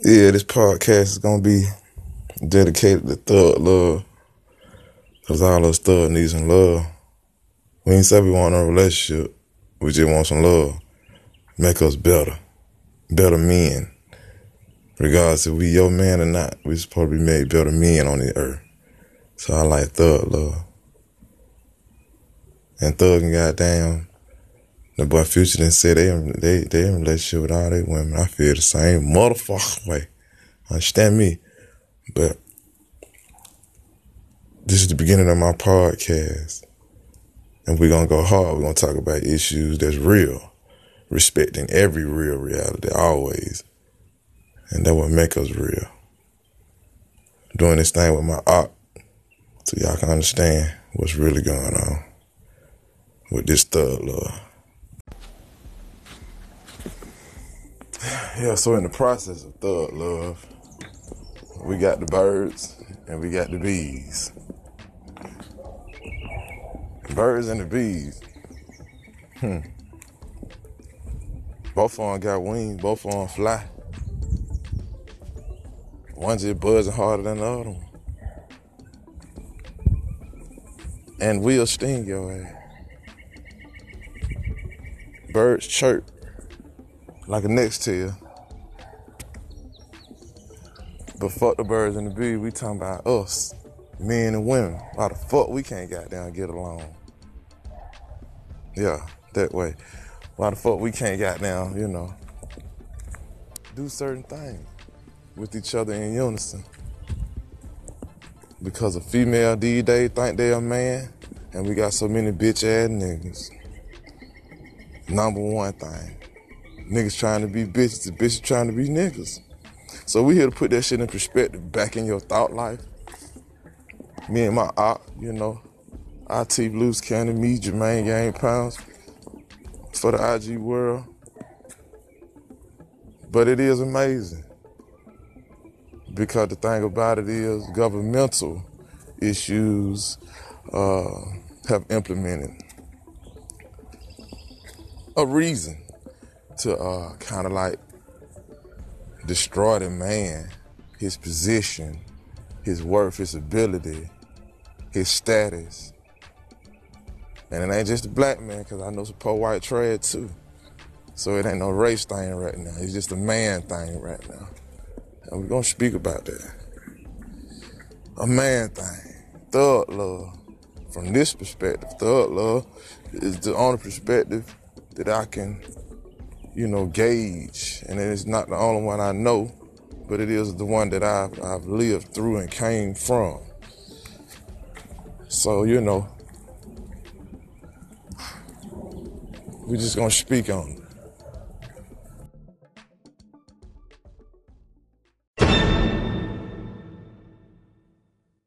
Yeah, this podcast is gonna be dedicated to thug love, cause all us thugs need some love. We ain't say we want a relationship. We just want some love. Make us better men. Regardless if we your man or not, we supposed to be made better men on the earth. So I like thug love. And Thug and goddamn, the boy Future done said they in relationship with all they women. I feel the same motherfucking way. Understand me? But this is the beginning of my podcast. And we're going to go hard. We're going to talk about issues that's real. Respecting every real reality, always. And that will make us real. Doing this thing with my art so y'all can understand what's really going on with this thug love. Yeah, so in the process of thug love, we got the birds and we got the bees. Birds and the bees. Both of them got wings, both of them fly. One just buzzing harder than the other one. And will sting your ass. Birds chirp like a next to you. But fuck the birds and the bees, we talking about us, men and women. Why the fuck we can't goddamn get along? Yeah, that way. Why the fuck we can't goddamn, do certain things with each other in unison? Because a female these days think they a man, and we got so many bitch ass niggas. Number one thing. Niggas trying to be bitches, the bitches trying to be niggas. So we here to put that shit in perspective back in your thought life. Me and my op, IT Blues County, me, Jermaine Gang Pounds, for the IG world. But it is amazing. Because the thing about it is governmental issues have implemented a reason to kind of like destroy the man, his position, his worth, his ability, his status. And it ain't just the black man, because I know some poor white trade too. So it ain't no race thing right now. It's just a man thing right now. And we're going to speak about that. A man thing. Thug love. From this perspective, thug love is the only perspective that I can, gauge. And it's not the only one I know, but it is the one that I've lived through and came from. So, we just going to speak on it.